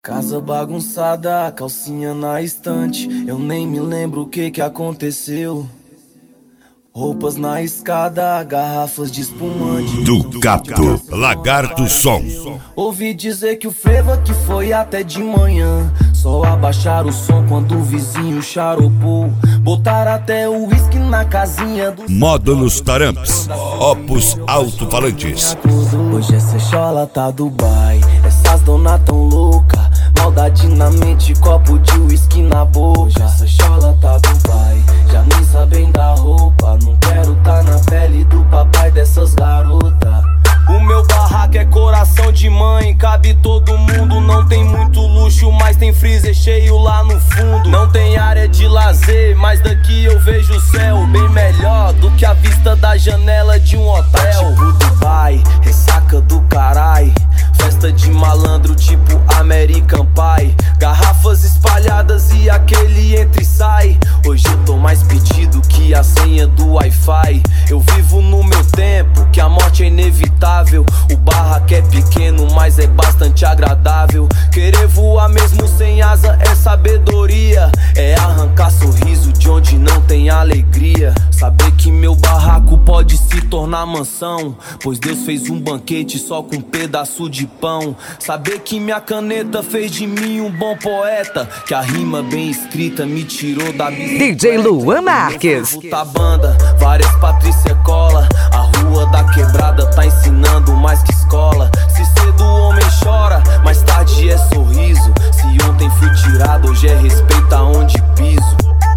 Casa bagunçada, calcinha na estante. Eu nem me lembro o que aconteceu. Roupas na escada, garrafas de espumante. Do Cato, Lagarto Som. Ouvi dizer que o frevo que foi até de manhã. Só abaixar o som quando o vizinho charopou. Botar até o uísque na casinha do Módulos Taramps, Opus Alto-Falantes. Hoje essa chola tá Dubai. Essas dona tão louca. Maldade na mente, copo de uísque na boca. Hoje essa chola tá Dubai. Já nem sabem da roupa. Não quero tá na pele do papai dessas garotas. O meu barraco é coração de mãe, cabe todo mundo. Não tem muito luxo, mas tem freezer cheio lá no fundo. Não tem área de lazer, mas daqui eu vejo o céu bem melhor do que a vista da janela de um hotel. Tipo Dubai, ressaca do carai. Festa de malandro tipo American Pie. Garrafas espalhadas e aquele entra e sai. Hoje eu tô mais pedido que a senha do Wi-Fi. Eu vivo no meu tempo, que a morte é inevitável. O barraco é pequeno, mas é bastante agradável. Querer voar mesmo sem asa é sabedoria. É arrancar sorriso de onde não tem alegria. Saber que meu barraco pode se tornar mansão, pois Deus fez um banquete só com um pedaço de pão. Saber que minha caneta fez de mim um bom poeta, que a rima bem escrita me tirou da bicicleta. DJ Luan Marques. Puta banda, várias Patrícia Cola. A rua da quebrada tá ensinando mais que escola. Se cedo o homem chora, mais tarde é sorriso. Se ontem fui tirado, hoje é respeito aonde piso.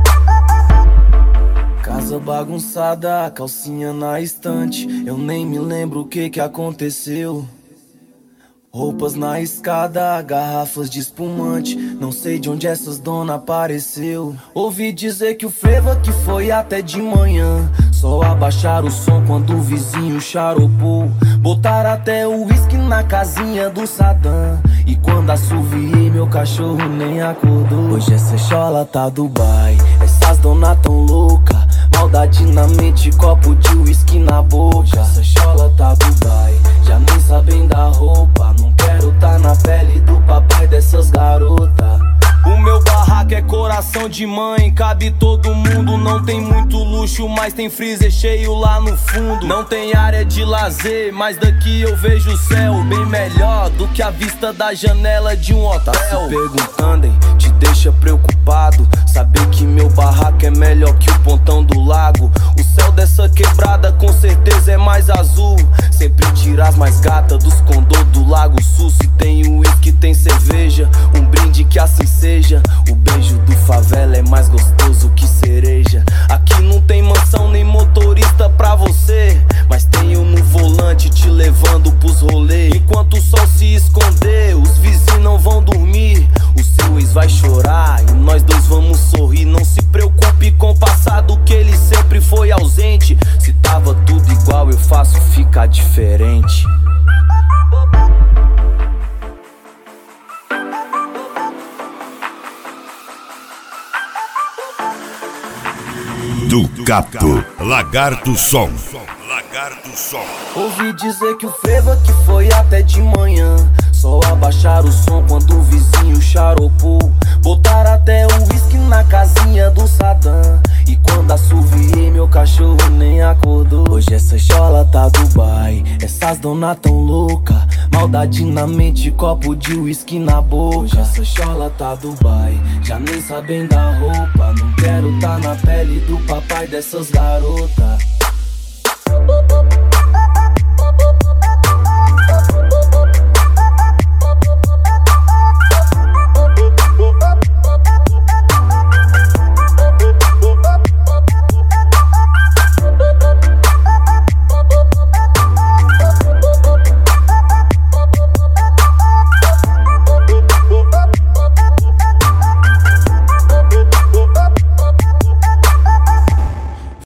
Casa bagunçada, calcinha na estante. Eu nem me lembro o que aconteceu. Roupas na escada, garrafas de espumante. Não sei de onde essas dona apareceu. Ouvi dizer que o frevo que foi até de manhã. Só abaixar o som quando o vizinho charopou. Botar até o uísque na casinha do Saddam. E quando assoviei meu cachorro nem acordou. Hoje essa chola tá Dubai. Essas dona tão louca. Maldade na mente, copo de uísque na boca. Hoje essa chola tá Dubai. Já nem sabem da roupa. Não quero tá na pele do papai dessas garotas. O meu barraco é coração de mãe, cabe todo mundo. Não tem muito luxo, mas tem freezer cheio lá no fundo. Não tem área de lazer, mas daqui eu vejo o céu bem melhor do que a vista da janela de um hotel. Tá se perguntando, hein? Te deixa preocupado saber que meu barraco é melhor que o pontão do lago. O céu dessa quebrada com certeza é mais azul. Sempre tira as mais gatas dos condô do Lago Sul. Se tem uísque, tem cerveja, um brinde que assim seja. O beijo do favela é mais gostoso que cereja. Aqui não tem mansão nem motorista pra você, mas tenho no volante te levando pros rolês. Enquanto o sol se esconder, os vizinhos não vão dormir. O seu ex vai chorar e nós dois vamos sorrir. Não se preocupe com o passado, que ele sempre foi ausente. Se tava tudo igual, eu faço ficar diferente. Do Cato, Lagarto Som. Lagarto Som. Ouvi dizer que o frevo que foi até de manhã. Só abaixar o som quando o vizinho charopou. Botar até o uísque na casinha do Saddam. E quando assoviei meu cachorro nem acordou. Hoje essa chola tá Dubai. Essas dona tão louca. Maldade na mente, copo de uísque na boca. Hoje essa chola tá Dubai. Já nem sabem da roupa. Não quero tá na pele do papai dessas garotas.